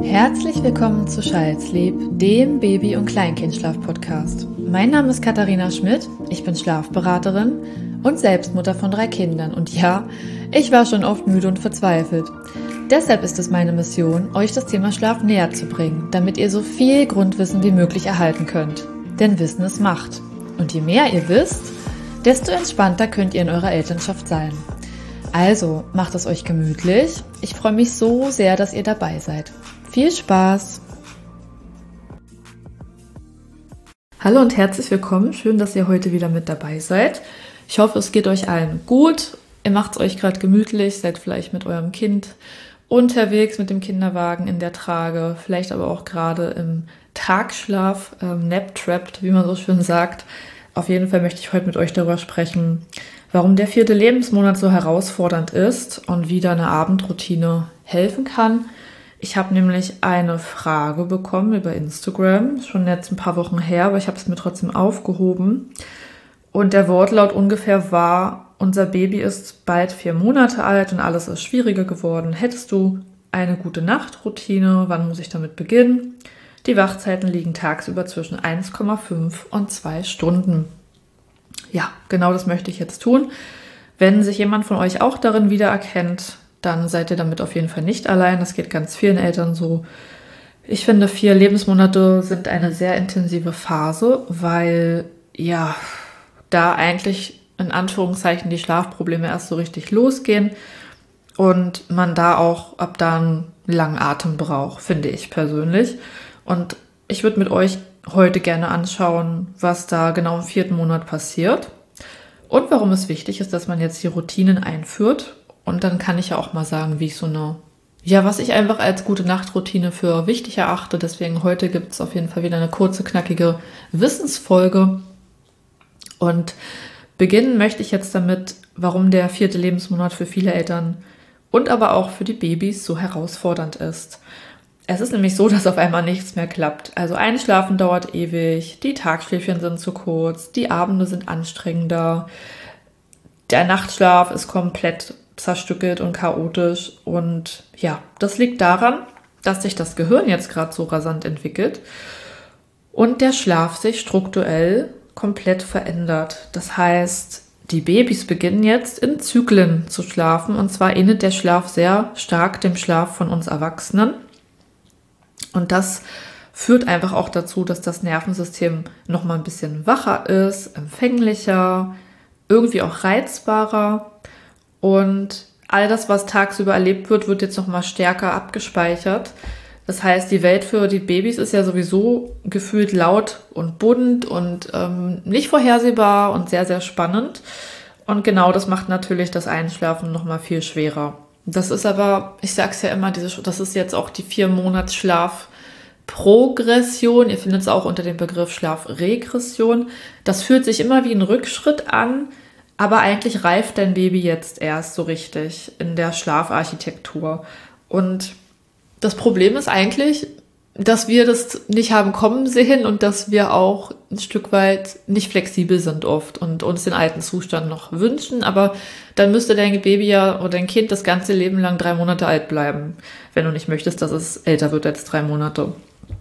Herzlich willkommen zu Schallsleep, dem Baby- und Kleinkindschlaf-Podcast. Mein Name ist Katharina Schmidt, ich bin Schlafberaterin und Selbstmutter von 3 Kindern. Und ja, ich war schon oft müde und verzweifelt. Deshalb ist es meine Mission, euch das Thema Schlaf näher zu bringen, damit ihr so viel Grundwissen wie möglich erhalten könnt. Denn Wissen ist Macht. Und je mehr ihr wisst, desto entspannter könnt ihr in eurer Elternschaft sein. Also, macht es euch gemütlich. Ich freue mich so sehr, dass ihr dabei seid. Viel Spaß! Hallo und herzlich willkommen. Schön, dass ihr heute wieder mit dabei seid. Ich hoffe, es geht euch allen gut. Ihr macht es euch gerade gemütlich, seid vielleicht mit eurem Kind unterwegs, mit dem Kinderwagen in der Trage, vielleicht aber auch gerade im Tagschlaf, nap-trapped, wie man so schön sagt. Auf jeden Fall möchte ich heute mit euch darüber sprechen, warum der 4. Lebensmonat so herausfordernd ist und wie da eine Abendroutine helfen kann. Ich habe nämlich eine Frage bekommen über Instagram, schon jetzt ein paar Wochen her, aber ich habe es mir trotzdem aufgehoben. Und der Wortlaut ungefähr war: Unser Baby ist bald 4 Monate alt und alles ist schwieriger geworden. Hättest du eine gute Nachtroutine? Wann muss ich damit beginnen? Die Wachzeiten liegen tagsüber zwischen 1,5 und 2 Stunden. Ja, genau das möchte ich jetzt tun. Wenn sich jemand von euch auch darin wiedererkennt, dann seid ihr damit auf jeden Fall nicht allein. Das geht ganz vielen Eltern so. Ich finde, 4 Lebensmonate sind eine sehr intensive Phase, weil ja da eigentlich in Anführungszeichen die Schlafprobleme erst so richtig losgehen und man da auch ab da einen langen Atem braucht, finde ich persönlich. Und ich würde mit euch heute gerne anschauen, was da genau im 4. Monat passiert und warum es wichtig ist, dass man jetzt die Routinen einführt. Und dann kann ich ja auch mal sagen, wie ich was ich einfach als gute Nachtroutine für wichtig erachte. Deswegen heute gibt es auf jeden Fall wieder eine kurze, knackige Wissensfolge. Und beginnen möchte ich jetzt damit, warum der 4. Lebensmonat für viele Eltern und aber auch für die Babys so herausfordernd ist. Es ist nämlich so, dass auf einmal nichts mehr klappt. Also Einschlafen dauert ewig, die Tagschläfchen sind zu kurz, die Abende sind anstrengender, der Nachtschlaf ist komplett zerstückelt und chaotisch. Und ja, das liegt daran, dass sich das Gehirn jetzt gerade so rasant entwickelt und der Schlaf sich strukturell komplett verändert. Das heißt, die Babys beginnen jetzt in Zyklen zu schlafen, und zwar ähnelt der Schlaf sehr stark dem Schlaf von uns Erwachsenen. Und das führt einfach auch dazu, dass das Nervensystem nochmal ein bisschen wacher ist, empfänglicher, irgendwie auch reizbarer. Und all das, was tagsüber erlebt wird, wird jetzt nochmal stärker abgespeichert. Das heißt, die Welt für die Babys ist ja sowieso gefühlt laut und bunt und nicht vorhersehbar und sehr, sehr spannend. Und genau das macht natürlich das Einschlafen nochmal viel schwerer. Das ist aber, ich sage es ja immer, das ist jetzt auch die 4-Monats-Schlafprogression. Ihr findet es auch unter dem Begriff Schlafregression. Das fühlt sich immer wie ein Rückschritt an, aber eigentlich reift dein Baby jetzt erst so richtig in der Schlafarchitektur. Und das Problem ist eigentlich, dass wir das nicht haben kommen sehen und dass wir auch ein Stück weit nicht flexibel sind oft und uns den alten Zustand noch wünschen. Aber dann müsste dein Baby oder dein Kind das ganze Leben lang 3 Monate alt bleiben, wenn du nicht möchtest, dass es älter wird als 3 Monate.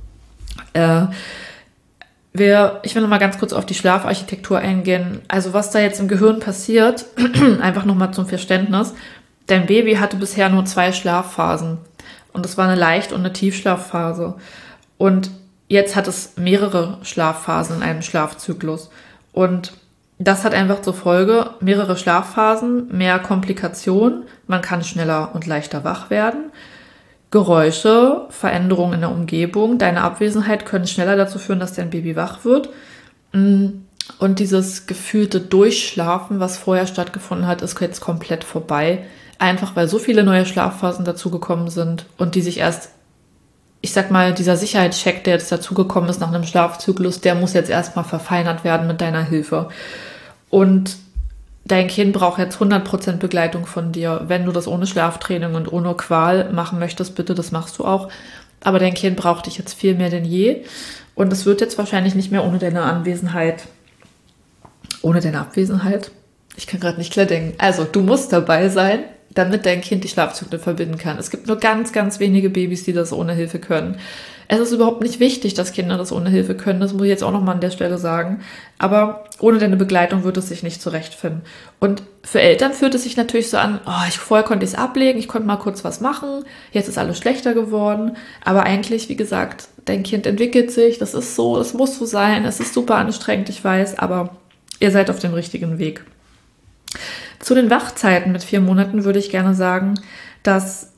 Ich will noch mal ganz kurz auf die Schlafarchitektur eingehen. Also was da jetzt im Gehirn passiert, einfach noch mal zum Verständnis. Dein Baby hatte bisher nur 2 Schlafphasen. Und das war eine Leicht- und eine Tiefschlafphase. Und jetzt hat es mehrere Schlafphasen in einem Schlafzyklus. Und das hat einfach zur Folge mehrere Schlafphasen, mehr Komplikationen. Man kann schneller und leichter wach werden. Geräusche, Veränderungen in der Umgebung, deine Abwesenheit können schneller dazu führen, dass dein Baby wach wird. Und dieses gefühlte Durchschlafen, was vorher stattgefunden hat, ist jetzt komplett vorbei. Einfach weil so viele neue Schlafphasen dazugekommen sind und die sich erst, ich sag mal, dieser Sicherheitscheck, der jetzt dazugekommen ist nach einem Schlafzyklus, der muss jetzt erstmal verfeinert werden mit deiner Hilfe. Und dein Kind braucht jetzt 100% Begleitung von dir. Wenn du das ohne Schlaftraining und ohne Qual machen möchtest, bitte, das machst du auch. Aber dein Kind braucht dich jetzt viel mehr denn je. Und es wird jetzt wahrscheinlich nicht mehr ohne deine Abwesenheit. Ich kann gerade nicht klar denken. Also, du musst dabei sein. damit dein Kind die Schlafzyklen verbinden kann. Es gibt nur ganz, ganz wenige Babys, die das ohne Hilfe können. Es ist überhaupt nicht wichtig, dass Kinder das ohne Hilfe können. Das muss ich jetzt auch nochmal an der Stelle sagen. Aber ohne deine Begleitung wird es sich nicht zurechtfinden. Und für Eltern fühlt es sich natürlich so an, vorher konnte ich es ablegen, ich konnte mal kurz was machen, jetzt ist alles schlechter geworden. Aber eigentlich, wie gesagt, dein Kind entwickelt sich, das ist so, das muss so sein, es ist super anstrengend, ich weiß, aber ihr seid auf dem richtigen Weg. Zu den Wachzeiten mit 4 Monaten würde ich gerne sagen, dass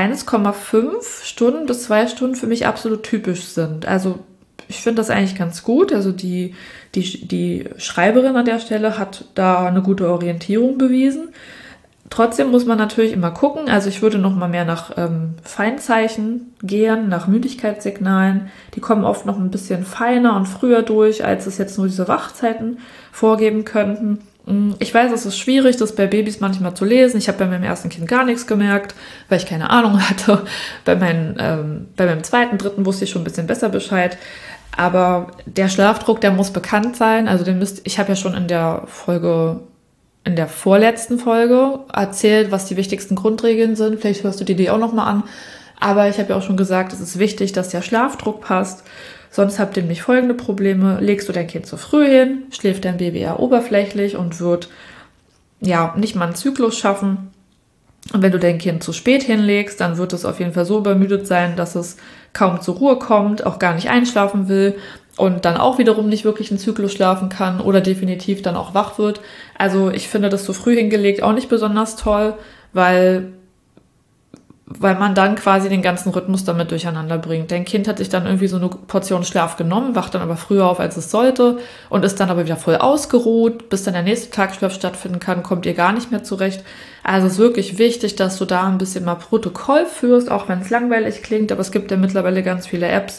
1,5 Stunden bis 2 Stunden für mich absolut typisch sind. Also ich finde das eigentlich ganz gut. Also die Schreiberin an der Stelle hat da eine gute Orientierung bewiesen. Trotzdem muss man natürlich immer gucken. Also ich würde noch mal mehr nach Feinzeichen gehen, nach Müdigkeitssignalen. Die kommen oft noch ein bisschen feiner und früher durch, als es jetzt nur diese Wachzeiten vorgeben könnten. Ich weiß, es ist schwierig, das bei Babys manchmal zu lesen. Ich habe bei meinem ersten Kind gar nichts gemerkt, weil ich keine Ahnung hatte. Bei meinem zweiten, dritten wusste ich schon ein bisschen besser Bescheid. Aber der Schlafdruck, der muss bekannt sein. Also ich habe ja schon in der vorletzten Folge erzählt, was die wichtigsten Grundregeln sind. Vielleicht hörst du die auch nochmal an. Aber ich habe ja auch schon gesagt, es ist wichtig, dass der Schlafdruck passt. Sonst habt ihr nämlich folgende Probleme. Legst du dein Kind zu früh hin, schläft dein Baby eher oberflächlich und wird nicht mal einen Zyklus schaffen. Und wenn du dein Kind zu spät hinlegst, dann wird es auf jeden Fall so übermüdet sein, dass es kaum zur Ruhe kommt, auch gar nicht einschlafen will und dann auch wiederum nicht wirklich einen Zyklus schlafen kann oder definitiv dann auch wach wird. Also ich finde das zu früh hingelegt auch nicht besonders toll, weil man dann quasi den ganzen Rhythmus damit durcheinander bringt. Dein Kind hat sich dann irgendwie so eine Portion Schlaf genommen, wacht dann aber früher auf, als es sollte und ist dann aber wieder voll ausgeruht. Bis dann der nächste Tagschlaf stattfinden kann, kommt ihr gar nicht mehr zurecht. Also es ist wirklich wichtig, dass du da ein bisschen mal Protokoll führst, auch wenn es langweilig klingt, aber es gibt ja mittlerweile ganz viele Apps.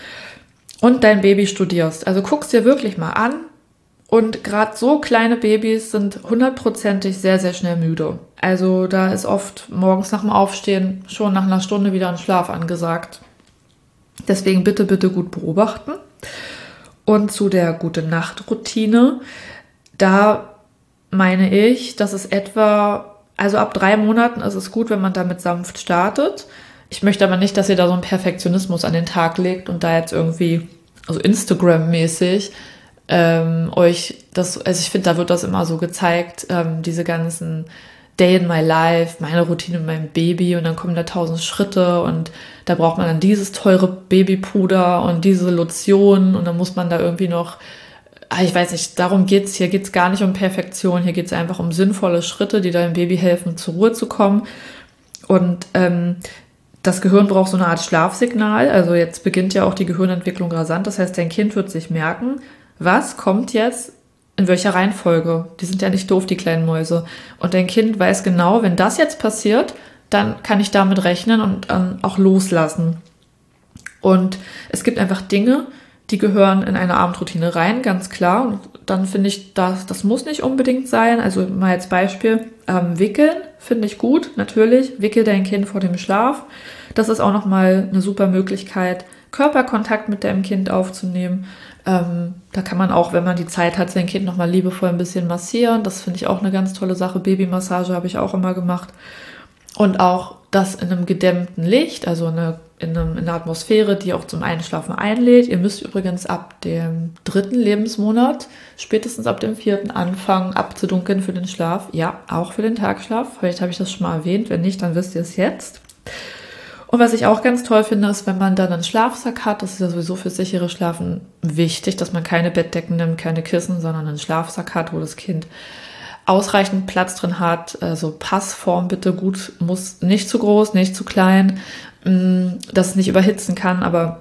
Und dein Baby studierst. Also guckst dir wirklich mal an. Und gerade so kleine Babys sind 100%ig sehr, sehr schnell müde. Also da ist oft morgens nach dem Aufstehen schon nach einer Stunde wieder ein Schlaf angesagt. Deswegen bitte, bitte gut beobachten. Und zu der Gute-Nacht-Routine, da meine ich, dass es also ab 3 Monaten ist es gut, wenn man damit sanft startet. Ich möchte aber nicht, dass ihr da so einen Perfektionismus an den Tag legt und da jetzt irgendwie, also Instagram-mäßig, also ich finde, da wird das immer so gezeigt, diese ganzen Day in my life, meine Routine mit meinem Baby und dann kommen da 1000 Schritte und da braucht man dann dieses teure Babypuder und diese Lotion und dann muss man da irgendwie noch, ich weiß nicht, darum geht's. Hier geht's gar nicht um Perfektion, hier geht's einfach um sinnvolle Schritte, die deinem Baby helfen, zur Ruhe zu kommen. Und das Gehirn braucht so eine Art Schlafsignal, also jetzt beginnt ja auch die Gehirnentwicklung rasant, das heißt, dein Kind wird sich merken, was kommt jetzt in welcher Reihenfolge. Die sind ja nicht doof, die kleinen Mäuse. Und dein Kind weiß genau, wenn das jetzt passiert, dann kann ich damit rechnen und auch loslassen. Und es gibt einfach Dinge, die gehören in eine Abendroutine rein, ganz klar. Und dann finde ich, das muss nicht unbedingt sein. Also mal als Beispiel, wickeln finde ich gut, natürlich. Wickel dein Kind vor dem Schlaf. Das ist auch nochmal eine super Möglichkeit, Körperkontakt mit deinem Kind aufzunehmen. Da kann man auch, wenn man die Zeit hat, sein Kind nochmal liebevoll ein bisschen massieren. Das finde ich auch eine ganz tolle Sache. Babymassage habe ich auch immer gemacht. Und auch das in einem gedämmten Licht, also in einer Atmosphäre, die auch zum Einschlafen einlädt. Ihr müsst übrigens ab dem 3. Lebensmonat, spätestens ab dem 4. anfangen abzudunkeln für den Schlaf. Ja, auch für den Tagschlaf. Vielleicht habe ich das schon mal erwähnt. Wenn nicht, dann wisst ihr es jetzt. Und was ich auch ganz toll finde, ist, wenn man dann einen Schlafsack hat, das ist ja sowieso für sichere Schlafen wichtig, dass man keine Bettdecken nimmt, keine Kissen, sondern einen Schlafsack hat, wo das Kind ausreichend Platz drin hat. Also Passform bitte gut, muss nicht zu groß, nicht zu klein, dass es nicht überhitzen kann. Aber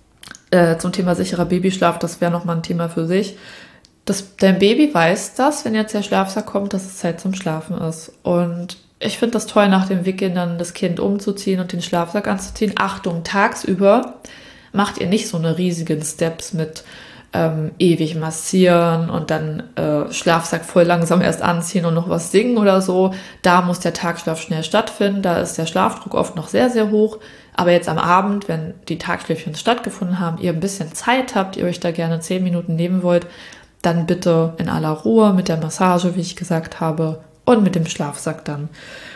zum Thema sicherer Babyschlaf, das wäre nochmal ein Thema für sich. Dein Baby weiß das, wenn jetzt der Schlafsack kommt, dass es Zeit zum Schlafen ist. Und ich finde das toll, nach dem Wickeln dann das Kind umzuziehen und den Schlafsack anzuziehen. Achtung, tagsüber macht ihr nicht so eine riesigen Steps mit ewig massieren und dann Schlafsack voll langsam erst anziehen und noch was singen oder so. Da muss der Tagschlaf schnell stattfinden. Da ist der Schlafdruck oft noch sehr, sehr hoch. Aber jetzt am Abend, wenn die Tagschläfchen stattgefunden haben, ihr ein bisschen Zeit habt, ihr euch da gerne 10 Minuten nehmen wollt, dann bitte in aller Ruhe mit der Massage, wie ich gesagt habe, und mit dem Schlafsack dann.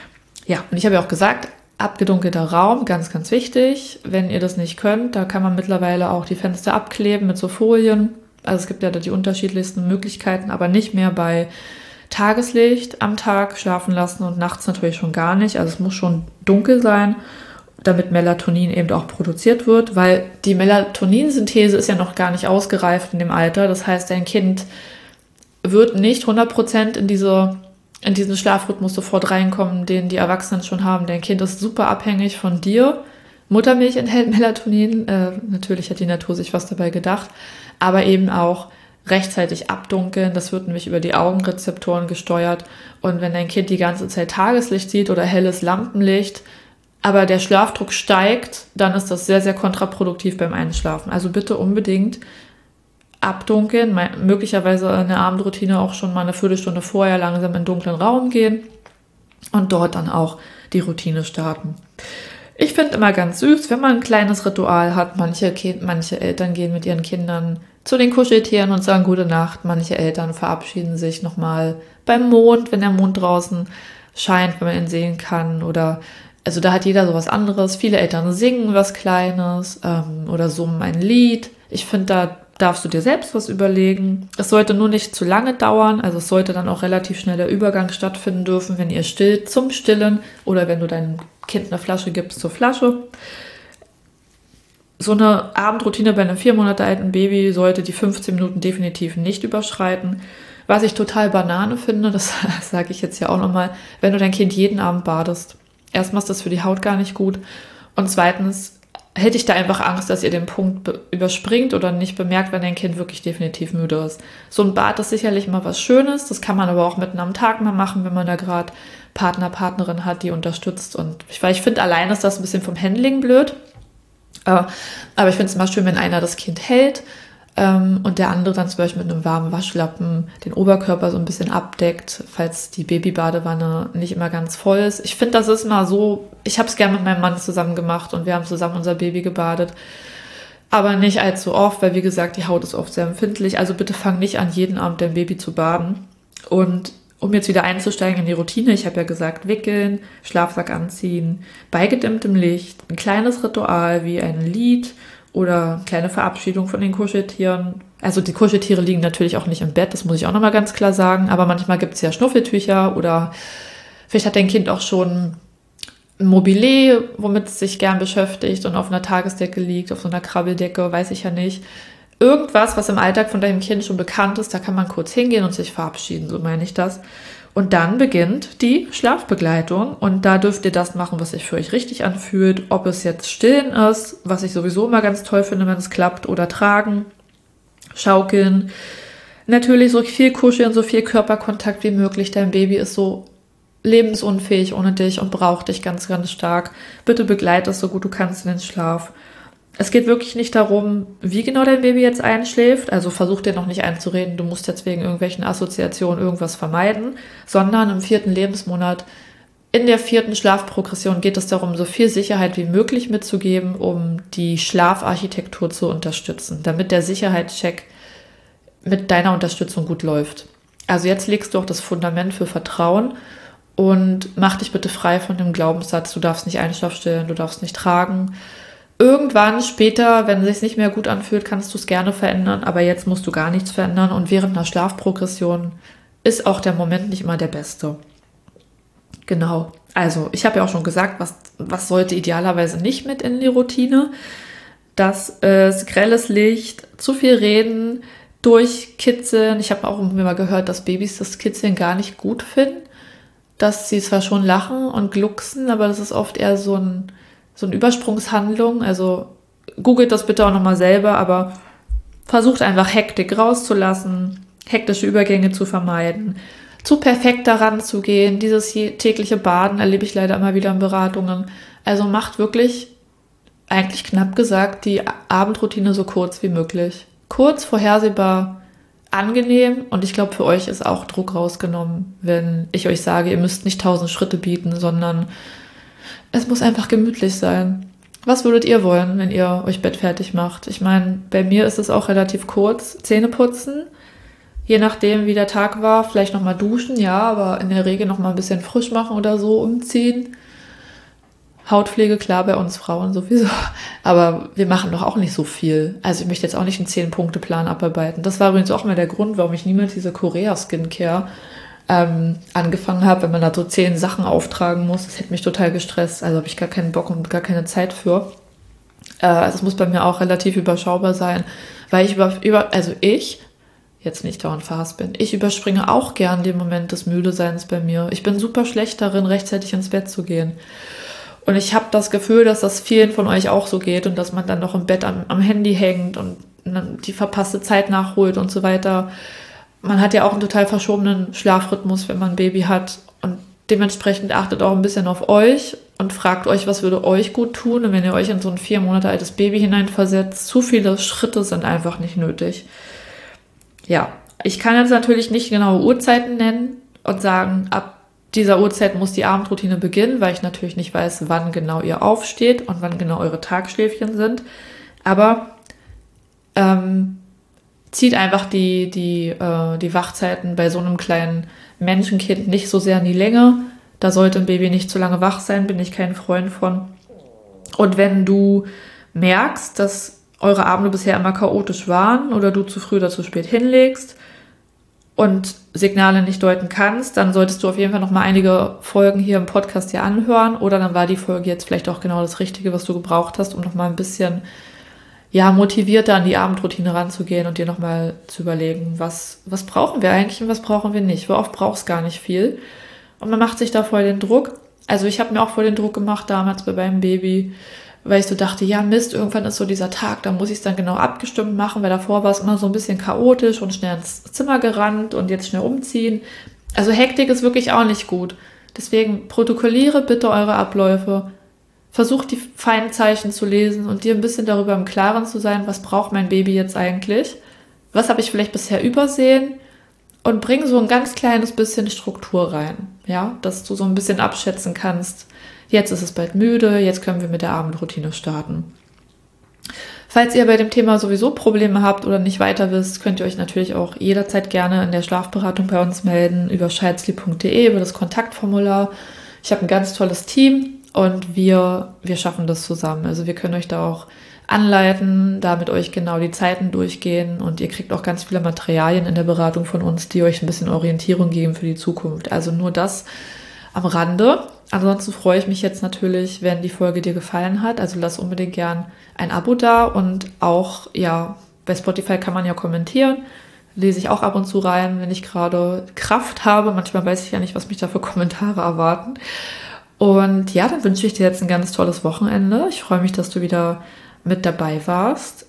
Ja, und ich habe ja auch gesagt, abgedunkelter Raum, ganz, ganz wichtig. Wenn ihr das nicht könnt, da kann man mittlerweile auch die Fenster abkleben mit so Folien. Also es gibt ja da die unterschiedlichsten Möglichkeiten, aber nicht mehr bei Tageslicht am Tag schlafen lassen und nachts natürlich schon gar nicht. Also es muss schon dunkel sein, damit Melatonin eben auch produziert wird, weil die Melatoninsynthese ist ja noch gar nicht ausgereift in dem Alter. Das heißt, dein Kind wird nicht 100% in diesen Schlafrhythmus sofort reinkommen, den die Erwachsenen schon haben. Dein Kind ist super abhängig von dir. Muttermilch enthält Melatonin. Natürlich hat die Natur sich was dabei gedacht. Aber eben auch rechtzeitig abdunkeln. Das wird nämlich über die Augenrezeptoren gesteuert. Und wenn dein Kind die ganze Zeit Tageslicht sieht oder helles Lampenlicht, aber der Schlafdruck steigt, dann ist das sehr, sehr kontraproduktiv beim Einschlafen. Also bitte unbedingt abdunkeln, möglicherweise eine Abendroutine auch schon mal eine Viertelstunde vorher langsam in den dunklen Raum gehen und dort dann auch die Routine starten. Ich finde immer ganz süß, wenn man ein kleines Ritual hat. Manche Eltern gehen mit ihren Kindern zu den Kuscheltieren und sagen gute Nacht. Manche Eltern verabschieden sich nochmal beim Mond, wenn der Mond draußen scheint, wenn man ihn sehen kann. Also da hat jeder sowas anderes. Viele Eltern singen was Kleines oder summen ein Lied. Ich finde, da darfst du dir selbst was überlegen. Es sollte nur nicht zu lange dauern, also es sollte dann auch relativ schnell der Übergang stattfinden dürfen, wenn ihr stillt, zum Stillen oder wenn du deinem Kind eine Flasche gibst, zur Flasche. So eine Abendroutine bei einem 4 Monate alten Baby sollte die 15 Minuten definitiv nicht überschreiten. Was ich total Banane finde, das sage ich jetzt ja auch nochmal, wenn du dein Kind jeden Abend badest. Erstmal ist das für die Haut gar nicht gut und zweitens hätte ich da einfach Angst, dass ihr den Punkt überspringt oder nicht bemerkt, wenn dein Kind wirklich definitiv müde ist. So ein Bad ist sicherlich mal was Schönes, das kann man aber auch mitten am Tag mal machen, wenn man da gerade Partner, Partnerin hat, die unterstützt. Und ich finde, allein ist das ein bisschen vom Handling blöd, aber ich finde es immer schön, wenn einer das Kind hält und der andere dann zum Beispiel mit einem warmen Waschlappen den Oberkörper so ein bisschen abdeckt, falls die Babybadewanne nicht immer ganz voll ist. Ich finde, das ist mal so, ich habe es gerne mit meinem Mann zusammen gemacht und wir haben zusammen unser Baby gebadet, aber nicht allzu oft, weil wie gesagt, die Haut ist oft sehr empfindlich. Also bitte fang nicht an, jeden Abend dein Baby zu baden. Und um jetzt wieder einzusteigen in die Routine, ich habe ja gesagt, wickeln, Schlafsack anziehen, bei gedimmtem Licht, ein kleines Ritual wie ein Lied oder kleine Verabschiedung von den Kuscheltieren. Also die Kuscheltiere liegen natürlich auch nicht im Bett, das muss ich auch nochmal ganz klar sagen. Aber manchmal gibt es ja Schnuffeltücher oder vielleicht hat dein Kind auch schon ein Mobile, womit es sich gern beschäftigt und auf einer Tagesdecke liegt, auf so einer Krabbeldecke, weiß ich ja nicht. Irgendwas, was im Alltag von deinem Kind schon bekannt ist, da kann man kurz hingehen und sich verabschieden, so meine ich das. Und dann beginnt die Schlafbegleitung und da dürft ihr das machen, was sich für euch richtig anfühlt. Ob es jetzt Stillen ist, was ich sowieso immer ganz toll finde, wenn es klappt, oder Tragen, Schaukeln. Natürlich so viel Kuscheln, so viel Körperkontakt wie möglich. Dein Baby ist so lebensunfähig ohne dich und braucht dich ganz, ganz stark. Bitte begleite es so gut du kannst in den Schlaf. Es geht wirklich nicht darum, wie genau dein Baby jetzt einschläft, also versuch dir noch nicht einzureden, du musst jetzt wegen irgendwelchen Assoziationen irgendwas vermeiden, sondern im 4. Lebensmonat, in der 4. Schlafprogression geht es darum, so viel Sicherheit wie möglich mitzugeben, um die Schlafarchitektur zu unterstützen, damit der Sicherheitscheck mit deiner Unterstützung gut läuft. Also jetzt legst du auch das Fundament für Vertrauen und mach dich bitte frei von dem Glaubenssatz, du darfst nicht Einschlafstillen, du darfst nicht tragen. Irgendwann später, wenn es sich nicht mehr gut anfühlt, kannst du es gerne verändern, aber jetzt musst du gar nichts verändern und während einer Schlafprogression ist auch der Moment nicht immer der beste. Genau, also ich habe ja auch schon gesagt, was sollte idealerweise nicht mit in die Routine? Das ist grelles Licht, zu viel reden, durchkitzeln. Ich habe auch immer mal gehört, dass Babys das Kitzeln gar nicht gut finden, dass sie zwar schon lachen und glucksen, aber das ist oft eher so eine Übersprungshandlung, also googelt das bitte auch nochmal selber, aber versucht einfach Hektik rauszulassen, hektische Übergänge zu vermeiden, zu perfekt daran zu gehen. Dieses tägliche Baden erlebe ich leider immer wieder in Beratungen. Also macht wirklich, eigentlich knapp gesagt, die Abendroutine so kurz wie möglich. Kurz, vorhersehbar, angenehm und ich glaube, für euch ist auch Druck rausgenommen, wenn ich euch sage, ihr müsst nicht 1000 Schritte bieten, sondern es muss einfach gemütlich sein. Was würdet ihr wollen, wenn ihr euch bettfertig macht? Ich meine, bei mir ist es auch relativ kurz. Zähne putzen, Je nachdem, wie der Tag war, vielleicht nochmal duschen, ja, aber in der Regel nochmal ein bisschen frisch machen oder so, umziehen. Hautpflege, klar, bei uns Frauen sowieso. Aber wir machen doch auch nicht so viel. Also ich möchte jetzt auch nicht einen 10-Punkte-Plan abarbeiten. Das war übrigens auch mal der Grund, warum ich niemals diese Korea-Skincare angefangen habe, wenn man da so 10 Sachen auftragen muss. Das hätte mich total gestresst. Also habe ich gar keinen Bock und gar keine Zeit für. Also es muss bei mir auch relativ überschaubar sein, weil ich jetzt nicht dauernd Fast bin. Ich überspringe auch gern den Moment des Müdeseins bei mir. Ich bin super schlecht darin, rechtzeitig ins Bett zu gehen. Und ich habe das Gefühl, dass das vielen von euch auch so geht und dass man dann noch im Bett am Handy hängt und dann die verpasste Zeit nachholt und so weiter. Man hat ja auch einen total verschobenen Schlafrhythmus, wenn man ein Baby hat. Und dementsprechend achtet auch ein bisschen auf euch und fragt euch, was würde euch gut tun. Und wenn ihr euch in so ein 4 Monate altes Baby hineinversetzt, zu viele Schritte sind einfach nicht nötig. Ja, ich kann jetzt natürlich nicht genaue Uhrzeiten nennen und sagen, ab dieser Uhrzeit muss die Abendroutine beginnen, weil ich natürlich nicht weiß, wann genau ihr aufsteht und wann genau eure Tagschläfchen sind. Aber zieht einfach die Wachzeiten bei so einem kleinen Menschenkind nicht so sehr in die Länge. Da sollte ein Baby nicht zu lange wach sein, bin ich kein Freund von. Und wenn du merkst, dass eure Abende bisher immer chaotisch waren oder du zu früh oder zu spät hinlegst und Signale nicht deuten kannst, dann solltest du auf jeden Fall noch mal einige Folgen hier im Podcast dir anhören oder dann war die Folge jetzt vielleicht auch genau das Richtige, was du gebraucht hast, um noch mal ein bisschen motivierter an die Abendroutine ranzugehen und dir noch mal zu überlegen, was brauchen wir eigentlich und was brauchen wir nicht. Worauf brauchst gar nicht viel. Und man macht sich da voll den Druck. Also ich habe mir auch voll den Druck gemacht damals bei meinem Baby, weil ich so dachte, ja Mist, irgendwann ist so dieser Tag, da muss ich es dann genau abgestimmt machen, weil davor war es immer so ein bisschen chaotisch und schnell ins Zimmer gerannt und jetzt schnell umziehen. Also Hektik ist wirklich auch nicht gut. Deswegen protokolliere bitte eure Abläufe, versucht die feinen Zeichen zu lesen und dir ein bisschen darüber im Klaren zu sein, was braucht mein Baby jetzt eigentlich, was habe ich vielleicht bisher übersehen und bring so ein ganz kleines bisschen Struktur rein, ja, dass du so ein bisschen abschätzen kannst, jetzt ist es bald müde, jetzt können wir mit der Abendroutine starten. Falls ihr bei dem Thema sowieso Probleme habt oder nicht weiter wisst, könnt ihr euch natürlich auch jederzeit gerne in der Schlafberatung bei uns melden, über child-sleep.de, über das Kontaktformular. Ich habe ein ganz tolles Team und wir schaffen das zusammen. Also wir können euch da auch anleiten, da mit euch genau die Zeiten durchgehen und ihr kriegt auch ganz viele Materialien in der Beratung von uns, die euch ein bisschen Orientierung geben für die Zukunft. Also nur das am Rande. Ansonsten freue ich mich jetzt natürlich, wenn die Folge dir gefallen hat. Also lass unbedingt gern ein Abo da und auch, ja, bei Spotify kann man ja kommentieren. Lese ich auch ab und zu rein, wenn ich gerade Kraft habe. Manchmal weiß ich ja nicht, was mich da für Kommentare erwarten. Und ja, dann wünsche ich dir jetzt ein ganz tolles Wochenende. Ich freue mich, dass du wieder mit dabei warst.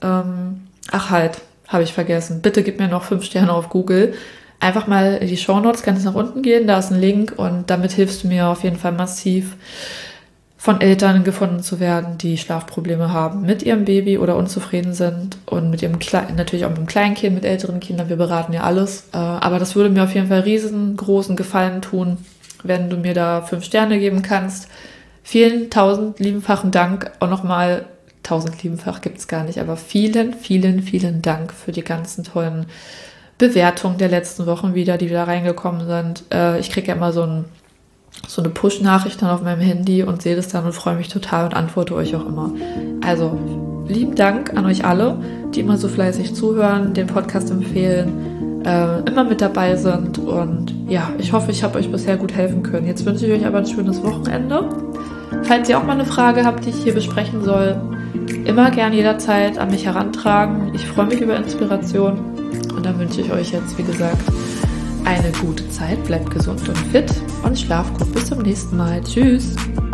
Habe ich vergessen. Bitte gib mir noch 5 Sterne auf Google. Einfach mal in die Shownotes, kannst nach unten gehen, da ist ein Link und damit hilfst du mir auf jeden Fall massiv, von Eltern gefunden zu werden, die Schlafprobleme haben mit ihrem Baby oder unzufrieden sind und mit ihrem natürlich auch mit dem Kleinkind, mit älteren Kindern, wir beraten ja alles. Aber das würde mir auf jeden Fall riesengroßen Gefallen tun, wenn du mir da 5 Sterne geben kannst. Vielen 1000-liebenfachen Dank, auch nochmal 1000-liebenfach gibt es gar nicht, aber vielen, vielen, vielen Dank für die ganzen tollen Bewertungen der letzten Wochen wieder, die wieder reingekommen sind. Ich kriege ja immer so eine Push-Nachricht dann auf meinem Handy und sehe das dann und freue mich total und antworte euch auch immer. Also, lieben Dank an euch alle, die immer so fleißig zuhören, den Podcast empfehlen, immer mit dabei sind und ja, ich hoffe, ich habe euch bisher gut helfen können. Jetzt wünsche ich euch aber ein schönes Wochenende. Falls ihr auch mal eine Frage habt, die ich hier besprechen soll, immer gern jederzeit an mich herantragen. Ich freue mich über Inspiration. Und dann wünsche ich euch jetzt, wie gesagt, eine gute Zeit. Bleibt gesund und fit und schlaft gut. Bis zum nächsten Mal. Tschüss.